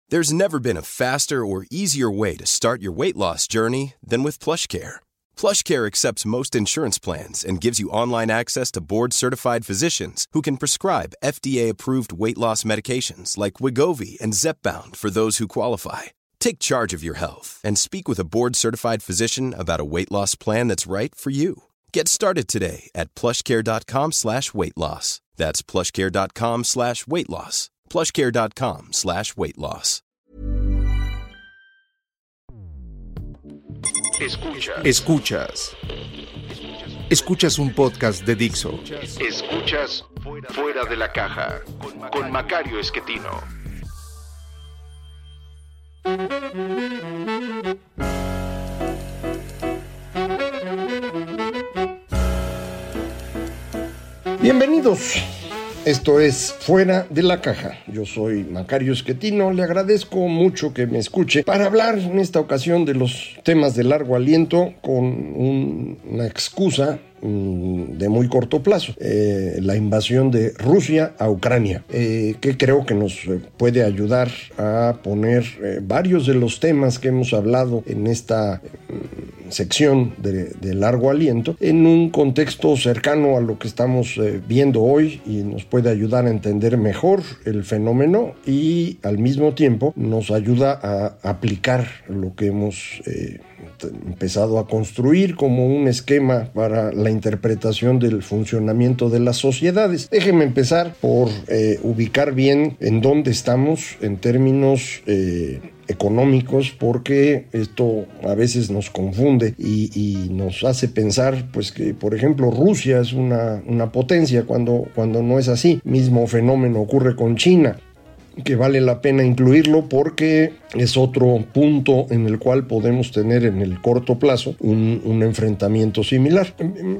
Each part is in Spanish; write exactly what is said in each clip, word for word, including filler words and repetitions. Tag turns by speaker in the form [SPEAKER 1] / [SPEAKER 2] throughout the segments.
[SPEAKER 1] There's never been a faster or easier way to start your weight loss journey than with PlushCare. PlushCare accepts most insurance plans and gives you online access to board-certified physicians who can prescribe F D A-approved weight loss medications like Wegovy and Zepbound for those who qualify. Take charge of your health and speak with a board-certified physician about a weight loss plan that's right for you. Get started today at plushcare.com slash weight loss. That's plushcare.com slash weight loss. plushcare.com slash weight loss.
[SPEAKER 2] Escuchas. Escuchas. Escuchas un podcast de Dixo. Escuchas Fuera de la Caja con Macario Esquetino.
[SPEAKER 3] Bienvenidos. Esto es Fuera de la Caja. Yo soy Macario Esquetino. Le agradezco mucho que me escuche para hablar en esta ocasión de los temas de largo aliento con un, una excusa de muy corto plazo, eh, la invasión de Rusia a Ucrania, eh, que creo que nos puede ayudar a poner eh, varios de los temas que hemos hablado en esta eh, sección de, de largo aliento en un contexto cercano a lo que estamos eh, viendo hoy, y nos puede ayudar a entender mejor el fenómeno y al mismo tiempo nos ayuda a aplicar lo que hemos eh, empezado a construir como un esquema para la interpretación del funcionamiento de las sociedades. Déjenme empezar por eh, ubicar bien en dónde estamos en términos eh, económicos, porque esto a veces nos confunde y, y nos hace pensar pues que, por ejemplo, Rusia es una, una potencia cuando, cuando no es así. Mismo fenómeno ocurre con China, que vale la pena incluirlo porque es otro punto en el cual podemos tener en el corto plazo un, un enfrentamiento similar.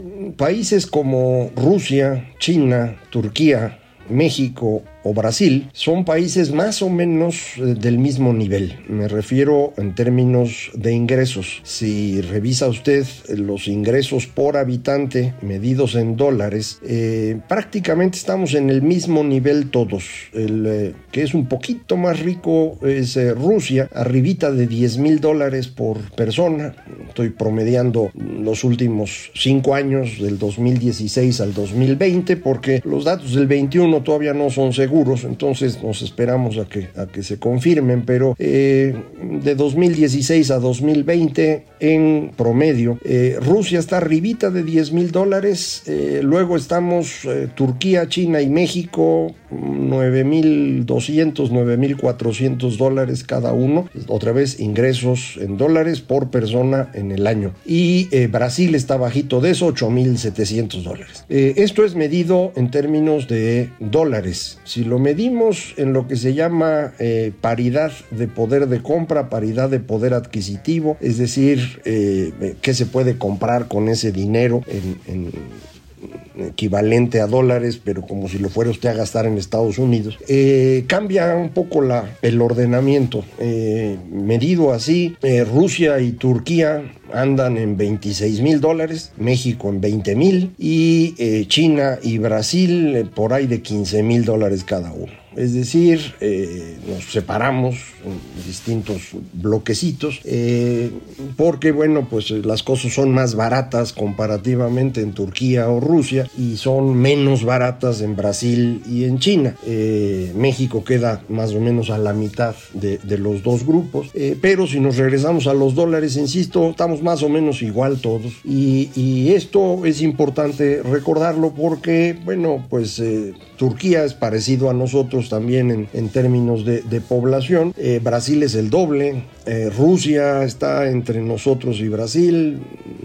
[SPEAKER 3] Países como Rusia, China, Turquía, México o Brasil son países más o menos del mismo nivel. Me refiero en términos de ingresos. Si revisa usted los ingresos por habitante medidos en dólares, eh, prácticamente estamos en el mismo nivel todos. El eh, que es un poquito más rico es eh, Rusia, arribita de diez mil dólares por persona. Estoy promediando los últimos cinco años, del dos mil dieciséis al dos mil veinte, porque los datos del veintiuno todavía no son seguros. Entonces nos esperamos a que, a que se confirmen, pero eh, de dos mil dieciséis a dos mil veinte en promedio, eh, Rusia está arribita de diez mil dólares, eh, luego estamos eh, Turquía, China y México, nueve mil doscientos, nueve mil cuatrocientos dólares cada uno, otra vez ingresos en dólares por persona en el año, y eh, Brasil está bajito de eso, ocho mil setecientos dólares. Eh, esto es medido en términos de dólares. Si lo medimos en lo que se llama eh, paridad de poder de compra, paridad de poder adquisitivo, es decir, eh, qué se puede comprar con ese dinero en, en equivalente a dólares, pero como si lo fuera usted a gastar en Estados Unidos, eh, cambia un poco la, el ordenamiento. Eh, medido así, eh, Rusia y Turquía andan en veintiséis mil dólares, México en veinte mil y eh, China y Brasil eh, por ahí de quince mil dólares cada uno. Es decir, eh, nos separamos en distintos bloquecitos eh, porque, bueno, pues las cosas son más baratas comparativamente en Turquía o Rusia y son menos baratas en Brasil y en China. Eh, México queda más o menos a la mitad de, de los dos grupos, eh, pero si nos regresamos a los dólares, insisto, estamos más o menos igual todos, y, y esto es importante recordarlo porque, bueno, pues eh, Turquía es parecido a nosotros también en, en términos de, de población, eh, Brasil es el doble, eh, Rusia está entre nosotros y Brasil,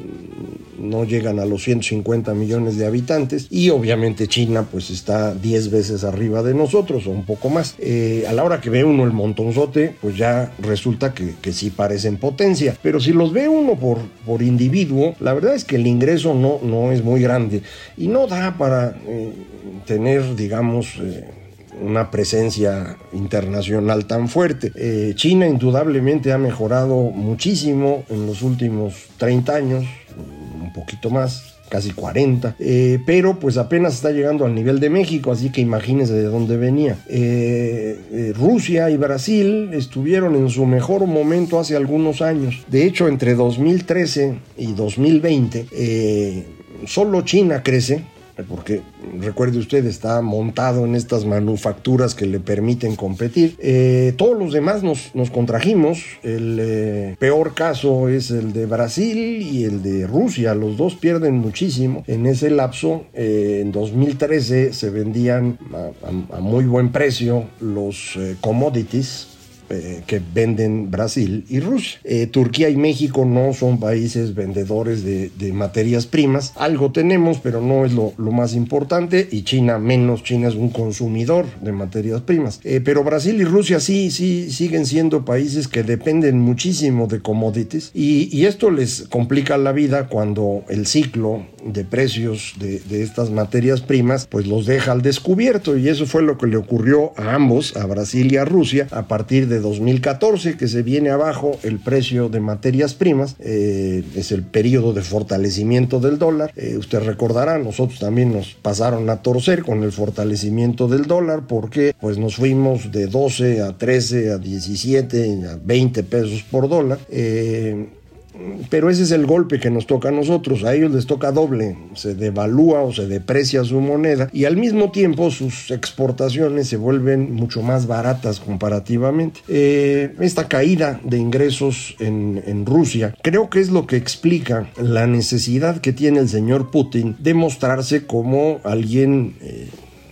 [SPEAKER 3] no llegan a los ciento cincuenta millones de habitantes, y obviamente China pues está diez veces arriba de nosotros o un poco más. Eh, a la hora que ve uno el montonzote, pues ya resulta que, que sí parecen potencia, pero si los ve uno por, por individuo, la verdad es que el ingreso no, no es muy grande y no da para eh, tener, digamos, eh, una presencia internacional tan fuerte. Eh, China indudablemente ha mejorado muchísimo en los últimos treinta años, un poquito más, casi cuarenta, eh, pero pues apenas está llegando al nivel de México, así que imagínense de dónde venía. Eh, eh, Rusia y Brasil estuvieron en su mejor momento hace algunos años. De hecho, entre dos mil trece y dos mil veinte, eh, solo China crece, porque recuerde usted, está montado en estas manufacturas que le permiten competir. Eh, todos los demás nos, nos contrajimos. El eh, peor caso es el de Brasil y el de Rusia. Los dos pierden muchísimo en ese lapso. Eh, en dos mil trece se vendían a, a, a muy buen precio los eh, commodities Eh, que venden Brasil y Rusia. Eh, Turquía y México no son países vendedores de, de materias primas. Algo tenemos, pero no es lo, lo más importante, y China menos. China es un consumidor de materias primas. Eh, pero Brasil y Rusia sí, sí siguen siendo países que dependen muchísimo de commodities, y, y esto les complica la vida cuando el ciclo de precios de, de estas materias primas pues los deja al descubierto, y eso fue lo que le ocurrió a ambos, a Brasil y a Rusia, a partir de dos mil catorce, que se viene abajo el precio de materias primas. Eh, es el periodo de fortalecimiento del dólar. Eh, usted recordará, nosotros también nos pasaron a torcer con el fortalecimiento del dólar, porque pues nos fuimos de doce a trece a diecisiete a veinte pesos por dólar. Eh, Pero ese es el golpe que nos toca a nosotros. A ellos les toca doble: se devalúa o se deprecia su moneda, y al mismo tiempo sus exportaciones se vuelven mucho más baratas comparativamente. Eh, esta caída de ingresos en, en Rusia creo que es lo que explica la necesidad que tiene el señor Putin de mostrarse como alguien eh,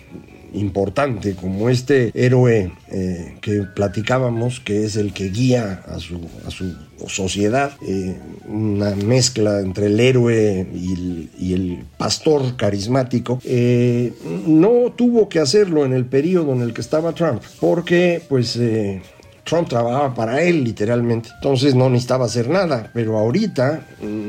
[SPEAKER 3] importante, como este héroe eh, que platicábamos, que es el que guía a su, a su sociedad, eh, una mezcla entre el héroe y el, y el pastor carismático. Eh, no tuvo que hacerlo en el periodo en el que estaba Trump, porque pues eh, Trump trabajaba para él literalmente, entonces no necesitaba hacer nada. Pero ahorita,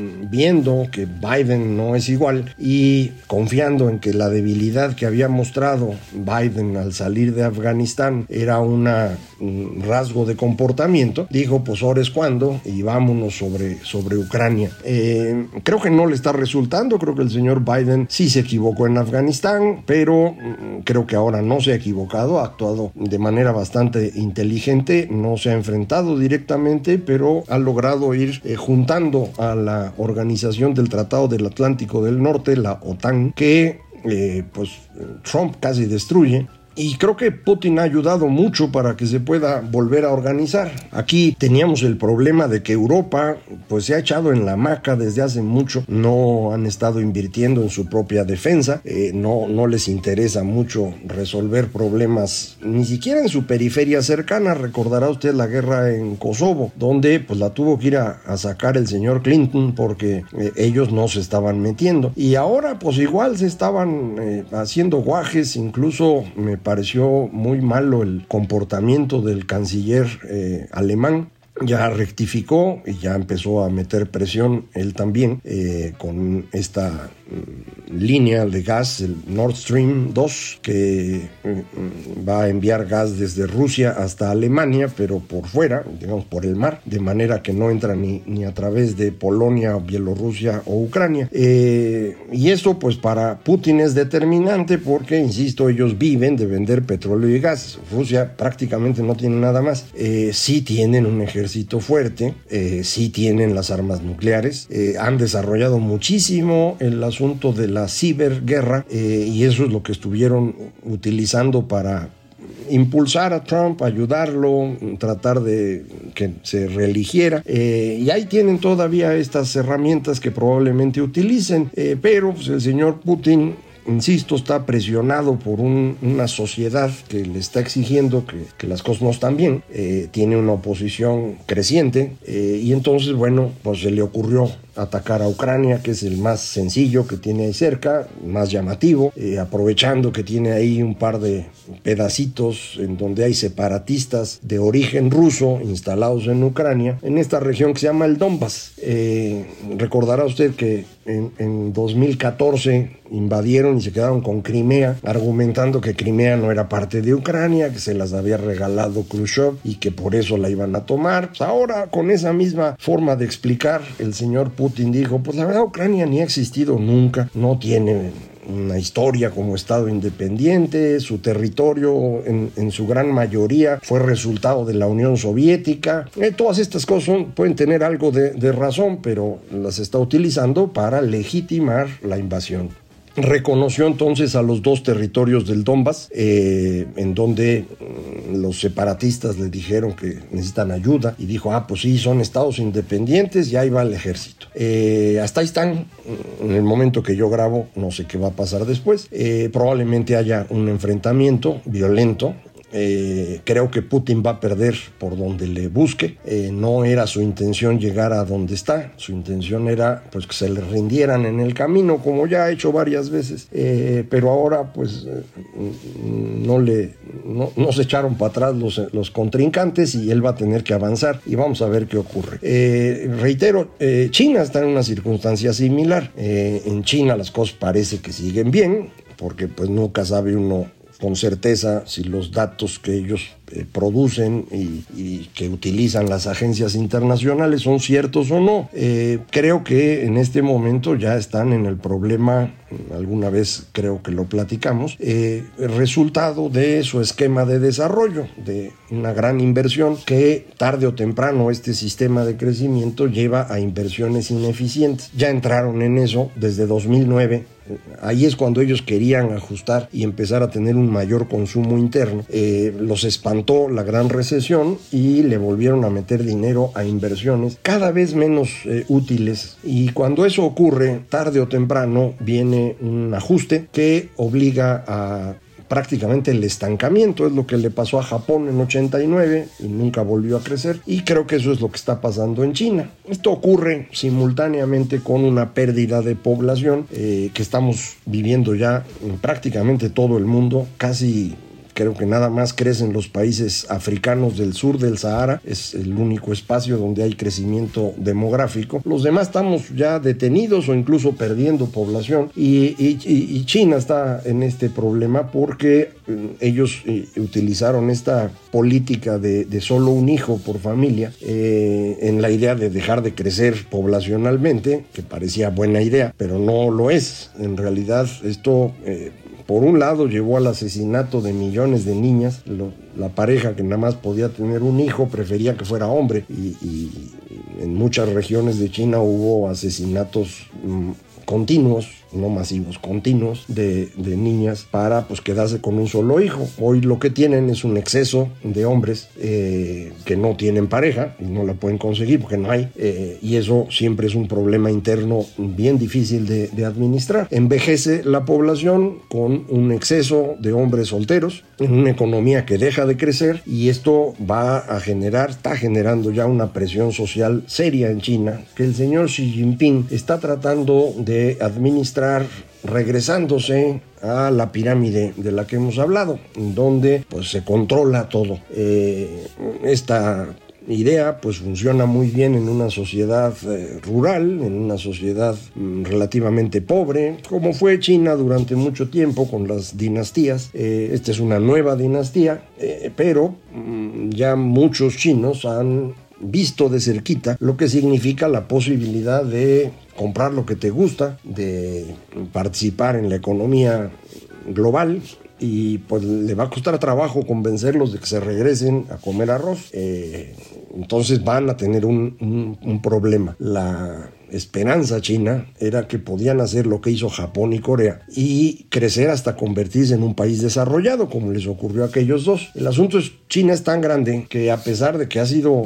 [SPEAKER 3] viendo que Biden no es igual y confiando en que la debilidad que había mostrado Biden al salir de Afganistán era una, un rasgo de comportamiento, dijo pues ahora es cuando, y vámonos sobre, sobre Ucrania. Eh, creo que no le está resultando. Creo que el señor Biden sí se equivocó en Afganistán, pero creo que ahora no se ha equivocado, ha actuado de manera bastante inteligente. No se ha enfrentado directamente, pero ha logrado ir eh, juntando a la Organización del Tratado del Atlántico del Norte, la OTAN, que eh, pues Trump casi destruye. Y creo que Putin ha ayudado mucho para que se pueda volver a organizar. Aquí teníamos el problema de que Europa pues se ha echado en la hamaca desde hace mucho. No han estado invirtiendo en su propia defensa. Eh, no, no les interesa mucho resolver problemas, ni siquiera en su periferia cercana. Recordará usted la guerra en Kosovo, donde pues la tuvo que ir a, a sacar el señor Clinton porque eh, ellos no se estaban metiendo. Y ahora pues igual se estaban eh, haciendo guajes. Incluso me pareció muy malo el comportamiento del canciller eh, alemán. Ya rectificó y ya empezó a meter presión él también eh, con esta mm, línea de gas, el Nord Stream dos, que mm, va a enviar gas desde Rusia hasta Alemania, pero por fuera, digamos por el mar, de manera que no entra ni, ni a través de Polonia, Bielorrusia o Ucrania. Eh, y esto pues para Putin es determinante porque, insisto, ellos viven de vender petróleo y gas. Rusia prácticamente no tiene nada más. Eh, sí tienen un ejército fuerte, eh, sí tienen las armas nucleares, eh, han desarrollado muchísimo el asunto de la ciberguerra, eh, y eso es lo que estuvieron utilizando para impulsar a Trump, ayudarlo, tratar de que se reeligiera, eh, y ahí tienen todavía estas herramientas que probablemente utilicen, eh, pero pues, el señor Putin, insisto, está presionado por un, una sociedad que le está exigiendo que, que las cosas no están bien. Eh, tiene una oposición creciente, eh, y entonces, bueno, pues se le ocurrió atacar a Ucrania, que es el más sencillo que tiene ahí cerca, más llamativo, eh, aprovechando que tiene ahí un par de pedacitos en donde hay separatistas de origen ruso instalados en Ucrania, en esta región que se llama el Donbass. Eh, recordará usted que en, en dos mil catorce invadieron y se quedaron con Crimea, argumentando que Crimea no era parte de Ucrania, que se las había regalado Khrushchev y que por eso la iban a tomar. Pues ahora, con esa misma forma de explicar, el señor Putin Putin dijo, pues la verdad Ucrania ni ha existido nunca, no tiene una historia como Estado independiente, su territorio en, en su gran mayoría fue resultado de la Unión Soviética. Eh, todas estas cosas son, pueden tener algo de, de razón, pero las está utilizando para legitimar la invasión. Reconoció entonces a los dos territorios del Donbass, eh, en donde mm, los separatistas le dijeron que necesitan ayuda, y dijo, ah, pues sí, son estados independientes y ahí va el ejército. Eh, hasta ahí están. En el momento que yo grabo, no sé qué va a pasar después. Eh, probablemente haya un enfrentamiento violento. Eh, creo que Putin va a perder por donde le busque. Eh, no era su intención llegar a donde está, su intención era pues que se le rindieran en el camino, como ya ha hecho varias veces, eh, pero ahora pues eh, no le no, no se echaron para atrás los, los contrincantes y él va a tener que avanzar y vamos a ver qué ocurre. Eh, reitero, eh, China está en una circunstancia similar. Eh, en China las cosas parece que siguen bien, porque pues nunca sabe uno con certeza si los datos que ellos eh, producen y, y que utilizan las agencias internacionales son ciertos o no. Eh, creo que en este momento ya están en el problema, alguna vez creo que lo platicamos, eh, el resultado de su esquema de desarrollo, de una gran inversión que tarde o temprano este sistema de crecimiento lleva a inversiones ineficientes. Ya entraron en eso desde dos mil nueve. Ahí es cuando ellos querían ajustar y empezar a tener un mayor consumo interno. Eh, los espantó la gran recesión y le volvieron a meter dinero a inversiones cada vez menos eh, útiles. Y cuando eso ocurre, tarde o temprano viene un ajuste que obliga a prácticamente el estancamiento. Es lo que le pasó a Japón en ochenta y nueve y nunca volvió a crecer, y creo que eso es lo que está pasando en China. Esto ocurre simultáneamente con una pérdida de población eh, que estamos viviendo ya en prácticamente todo el mundo. Casi creo que nada más crecen los países africanos del sur del Sahara, es el único espacio donde hay crecimiento demográfico. Los demás estamos ya detenidos o incluso perdiendo población, y, y, y China está en este problema porque ellos utilizaron esta política de, de solo un hijo por familia eh, en la idea de dejar de crecer poblacionalmente, que parecía buena idea, pero no lo es. En realidad esto eh, por un lado llevó al asesinato de millones de niñas. Lo, la pareja que nada más podía tener un hijo prefería que fuera hombre, y, y en muchas regiones de China hubo asesinatos mmm, continuos, no masivos, continuos de, de niñas para pues quedarse con un solo hijo. Hoy lo que tienen es un exceso de hombres eh, que no tienen pareja y no la pueden conseguir porque no hay, eh, y eso siempre es un problema interno bien difícil de, de administrar. Envejece la población con un exceso de hombres solteros en una economía que deja de crecer, y esto va a generar, está generando ya una presión social seria en China, que el señor Xi Jinping está tratando de administrar regresándose a la pirámide de la que hemos hablado, donde pues se controla todo. Eh, esta idea pues funciona muy bien en una sociedad eh, rural, en una sociedad mm, relativamente pobre, como fue China durante mucho tiempo con las dinastías. Eh, esta es una nueva dinastía, eh, pero mm, ya muchos chinos han visto de cerquita lo que significa la posibilidad de comprar lo que te gusta, de participar en la economía global, y pues le va a costar trabajo convencerlos de que se regresen a comer arroz. Eh, entonces van a tener un, un, un problema. La esperanza china era que podían hacer lo que hizo Japón y Corea y crecer hasta convertirse en un país desarrollado, como les ocurrió a aquellos dos. El asunto es, China es tan grande que a pesar de que ha sido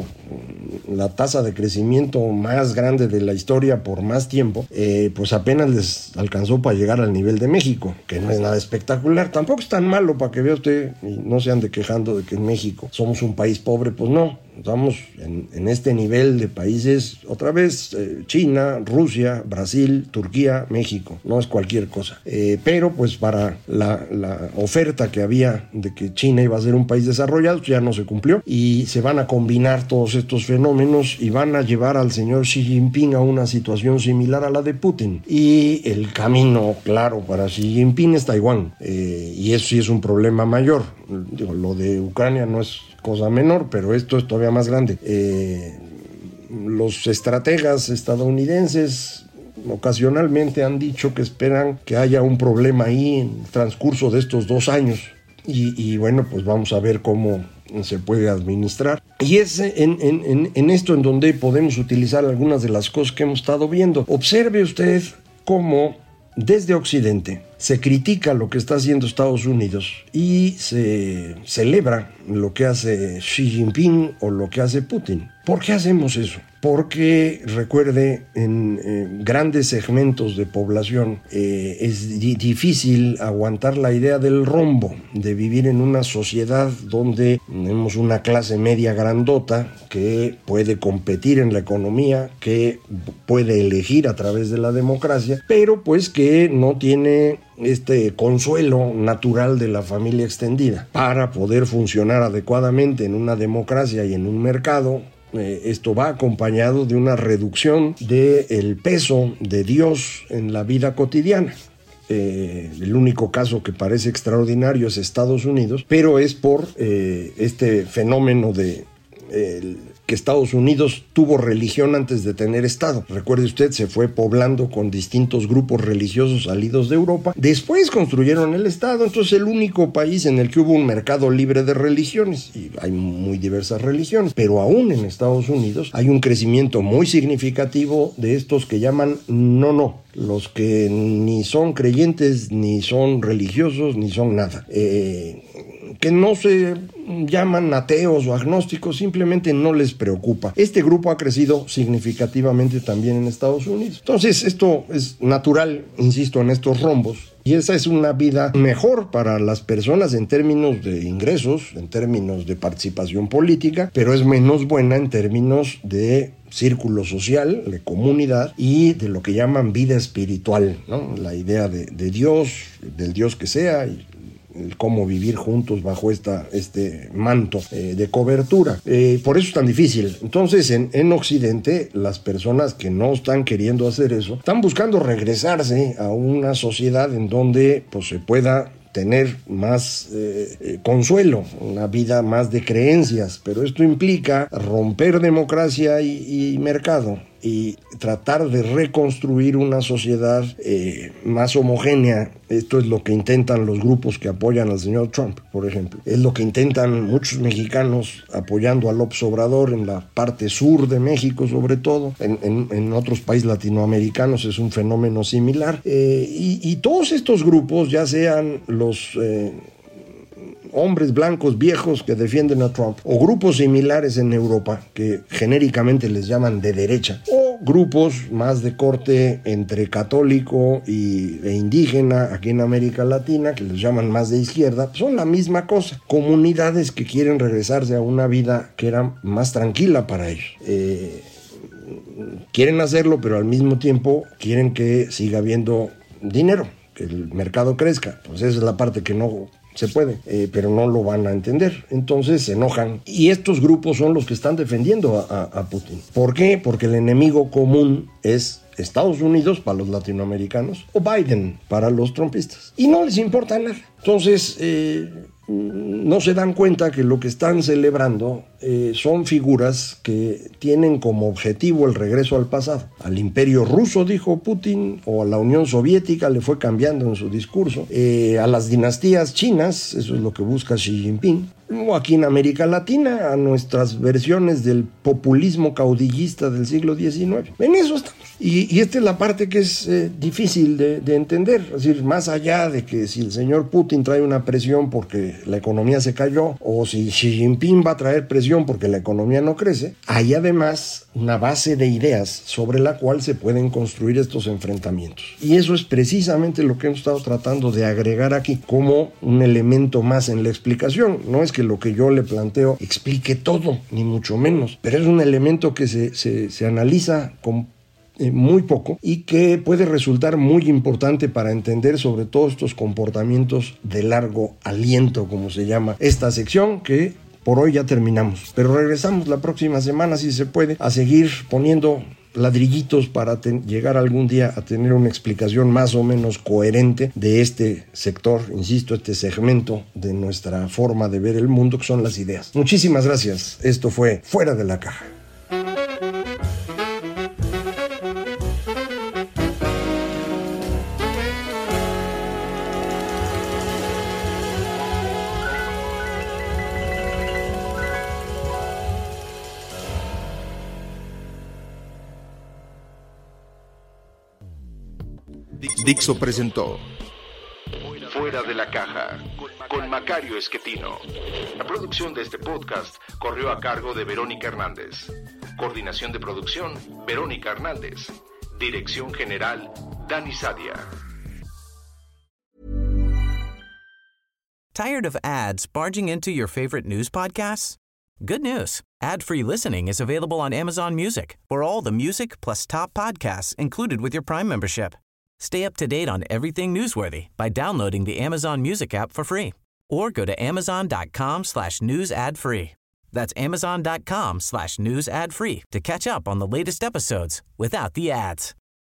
[SPEAKER 3] la tasa de crecimiento más grande de la historia por más tiempo, eh, pues apenas les alcanzó para llegar al nivel de México, que no es nada espectacular. Tampoco es tan malo para que vea usted y no se ande quejando de que en México somos un país pobre. Pues no, estamos en, en este nivel de países, otra vez, eh, China, Rusia, Brasil, Turquía, México, no es cualquier cosa. Eh, pero pues para la, la oferta que había de que China iba a ser un país desarrollado, ya no se cumplió, y se van a combinar todos estos fenómenos y van a llevar al señor Xi Jinping a una situación similar a la de Putin. Y el camino claro para Xi Jinping es Taiwán, eh, y eso sí es un problema mayor. Digo, lo de Ucrania no es cosa menor, pero esto es todavía más grande. Eh, los estrategas estadounidenses ocasionalmente han dicho que esperan que haya un problema ahí en el transcurso de estos dos años. Y, y bueno, pues vamos a ver cómo se puede administrar. Y es en, en, en esto en donde podemos utilizar algunas de las cosas que hemos estado viendo. Observe usted cómo desde Occidente se critica lo que está haciendo Estados Unidos y se celebra lo que hace Xi Jinping o lo que hace Putin. ¿Por qué hacemos eso? Porque, recuerde, en eh, grandes segmentos de población eh, es di- difícil aguantar la idea del rombo, de vivir en una sociedad donde tenemos una clase media grandota que puede competir en la economía, que puede elegir a través de la democracia, pero pues que no tiene este consuelo natural de la familia extendida para poder funcionar adecuadamente en una democracia y en un mercado. Eh, esto va acompañado de una reducción del peso de Dios en la vida cotidiana. Eh, el único caso que parece extraordinario es Estados Unidos, pero es por eh, este fenómeno de eh, que Estados Unidos tuvo religión antes de tener Estado. Recuerde usted, se fue poblando con distintos grupos religiosos salidos de Europa. Después construyeron el Estado, entonces el único país en el que hubo un mercado libre de religiones. Y hay muy diversas religiones, pero aún en Estados Unidos hay un crecimiento muy significativo de estos que llaman no, no. Los que ni son creyentes, ni son religiosos, ni son nada. Eh, que no se llaman ateos o agnósticos, simplemente no les preocupa. Este grupo ha crecido significativamente también en Estados Unidos. Entonces, esto es natural, insisto, en estos rombos. Y esa es una vida mejor para las personas en términos de ingresos, en términos de participación política, pero es menos buena en términos de círculo social, de comunidad y de lo que llaman vida espiritual, ¿no? La idea de, de Dios, del Dios que sea, y el cómo vivir juntos bajo esta, este manto eh, de cobertura. Eh, por eso es tan difícil. Entonces, en, en Occidente, las personas que no están queriendo hacer eso, están buscando regresarse a una sociedad en donde pues, se pueda tener más eh, eh, consuelo, una vida más de creencias, pero esto implica romper democracia y, y mercado y tratar de reconstruir una sociedad eh, más homogénea. Esto es lo que intentan los grupos que apoyan al señor Trump, por ejemplo. Es lo que intentan muchos mexicanos apoyando a López Obrador en la parte sur de México, sobre todo. En, en, en otros países latinoamericanos es un fenómeno similar. Eh, y, y todos estos grupos, ya sean los Eh, hombres blancos viejos que defienden a Trump, o grupos similares en Europa que genéricamente les llaman de derecha, o grupos más de corte entre católico y, e indígena aquí en América Latina que les llaman más de izquierda, son la misma cosa, comunidades que quieren regresarse a una vida que era más tranquila para ellos. Eh, quieren hacerlo, pero al mismo tiempo quieren que siga habiendo dinero, que el mercado crezca. Pues esa es la parte que no se puede, eh, pero no lo van a entender. Entonces se enojan. Y estos grupos son los que están defendiendo a, a, a Putin. ¿Por qué? Porque el enemigo común es Estados Unidos para los latinoamericanos o Biden para los trumpistas. Y no les importa nada. Entonces, eh, no se dan cuenta que lo que están celebrando eh, son figuras que tienen como objetivo el regreso al pasado. Al imperio ruso, dijo Putin, o a la Unión Soviética, le fue cambiando en su discurso. Eh, a las dinastías chinas, eso es lo que busca Xi Jinping. O aquí en América Latina, a nuestras versiones del populismo caudillista del siglo diecinueve. En eso estamos. Y, y esta es la parte que es eh, difícil de, de entender. Es decir, más allá de que si el señor Putin trae una presión porque la economía se cayó, o si Xi Jinping va a traer presión porque la economía no crece, hay además una base de ideas sobre la cual se pueden construir estos enfrentamientos. Y eso es precisamente lo que hemos estado tratando de agregar aquí como un elemento más en la explicación. No es que lo que yo le planteo explique todo, ni mucho menos, pero es un elemento que se, se, se analiza con Eh, muy poco y que puede resultar muy importante para entender sobre todo estos comportamientos de largo aliento, como se llama esta sección, que por hoy ya terminamos, pero regresamos la próxima semana, si se puede, a seguir poniendo ladrillitos para ten- llegar algún día a tener una explicación más o menos coherente de este sector, insisto, este segmento de nuestra forma de ver el mundo, que son las ideas. Muchísimas gracias. Esto fue Fuera de la Caja.
[SPEAKER 2] Dixo presentó Fuera de la Caja con Macario Esquetino. La producción de este podcast corrió a cargo de Verónica Hernández. Coordinación de producción, Verónica Hernández. Dirección general, Dani Sadia.
[SPEAKER 4] Tired of ads barging into your favorite news podcasts? Good news. Ad-free listening is available on Amazon Music for all the music plus top podcasts included with your Prime membership. Stay up to date on everything newsworthy by downloading the Amazon Music app for free or go to amazon.com slash news ad free. That's amazon.com slash news ad free to catch up on the latest episodes without the ads.